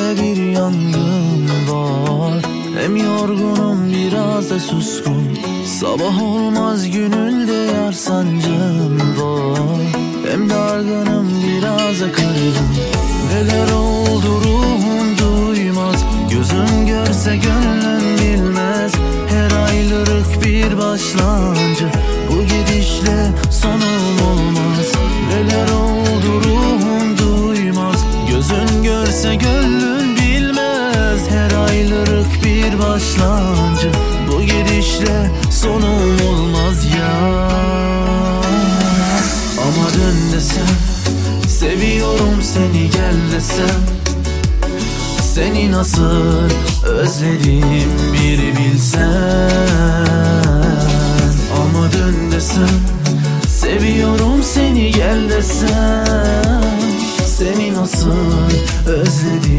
içimde bir yangın var. Hem yorgunum biraz da suskun. Sabah olmaz gönülde yar sancım var. Hem dargınım biraz da kırgın. Neler oldu ruhum duymaz. Gözüm görse gönlüm bilmez. Her ayrılık bir başlangıcı. Bu gidişle sonum olmaz. Neler oldu ruhum duymaz. Gözün görse gönlün bilmez. Her ayrılık bir başlangıcı. Bu gidişle sonum olmaz ya. Ama dön desem, seviyorum seni gel desem, seni nasıl özledim bir bilsen. Ama dön desem, seviyorum seni gel desem, seni nasıl özledim